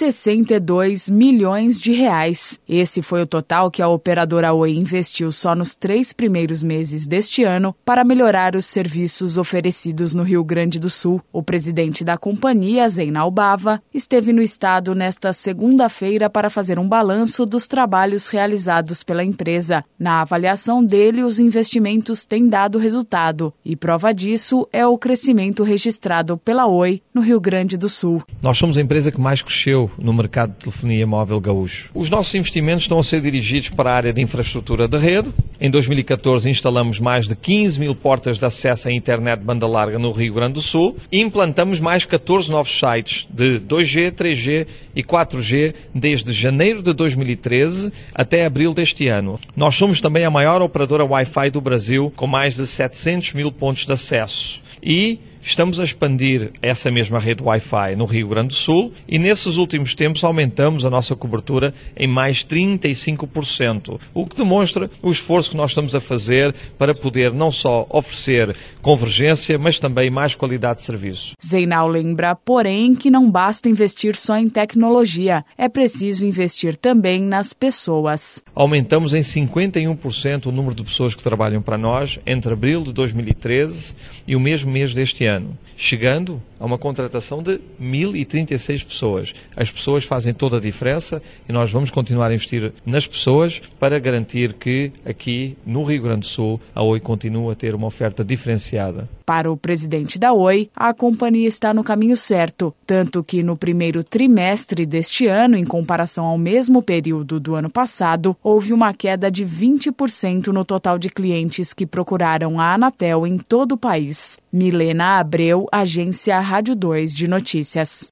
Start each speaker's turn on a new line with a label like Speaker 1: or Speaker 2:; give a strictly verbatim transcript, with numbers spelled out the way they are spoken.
Speaker 1: sessenta e dois milhões de reais. Esse foi o total que a operadora Oi investiu só nos três primeiros meses deste ano para melhorar os serviços oferecidos no Rio Grande do Sul. O presidente da companhia, Zeinal Bava, esteve no estado nesta segunda-feira para fazer um balanço dos trabalhos realizados pela empresa. Na avaliação dele, os investimentos têm dado resultado e prova disso é o crescimento registrado pela Oi no Rio Grande do Sul.
Speaker 2: Nós somos a empresa que mais cresceu no mercado de telefonia móvel gaúcho. Os nossos investimentos estão a ser dirigidos para a área de infraestrutura de rede. Em dois mil e catorze instalamos mais de quinze mil portas de acesso à internet de banda larga no Rio Grande do Sul e implantamos mais catorze novos sites de dois G, três G e quatro G desde janeiro de dois mil e treze até abril deste ano. Nós somos também a maior operadora Wi-Fi do Brasil, com mais de setecentos mil pontos de acesso. E estamos a expandir essa mesma rede Wi-Fi no Rio Grande do Sul e nesses últimos tempos aumentamos a nossa cobertura em mais trinta e cinco por cento, o que demonstra o esforço que nós estamos a fazer para poder não só oferecer convergência, mas também mais qualidade de serviço.
Speaker 1: Zeinal lembra, porém, que não basta investir só em tecnologia, é preciso investir também nas pessoas.
Speaker 2: Aumentamos em cinquenta e um por cento o número de pessoas que trabalham para nós entre abril de dois mil e treze e o mesmo mês deste ano, chegando a uma contratação de mil e trinta e seis pessoas. As pessoas fazem toda a diferença e nós vamos continuar a investir nas pessoas para garantir que aqui no Rio Grande do Sul a Oi continua a ter uma oferta diferenciada.
Speaker 1: Para o presidente da Oi, a companhia está no caminho certo, tanto que no primeiro trimestre deste ano, em comparação ao mesmo período do ano passado, houve uma queda de vinte por cento no total de clientes que procuraram a Anatel em todo o país. Milena Abreu, Agência Rádio dois de Notícias.